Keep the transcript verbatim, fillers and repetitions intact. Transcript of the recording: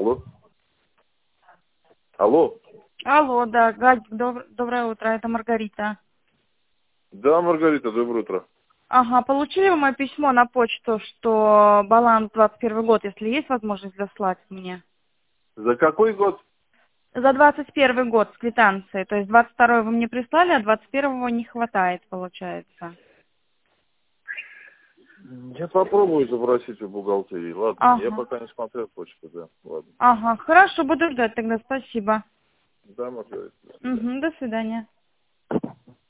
Алло. Алло. Алло, да, Галь, доб- доброе утро, это Маргарита. Да, Маргарита, доброе утро. Ага, получили вы мое письмо на почту, что баланс двадцать первый год, если есть возможность дослать мне? За какой год? За двадцать первый год с квитанцией, то есть двадцать второй вы мне прислали, а двадцать первого не хватает, получается. Я попробую запросить у бухгалтерии. Ладно, я Ага, пока не смотрел почту, да. Ладно. ага, хорошо, буду ждать тогда, спасибо. Да, Маргарита, до свидания. Угу, до свидания.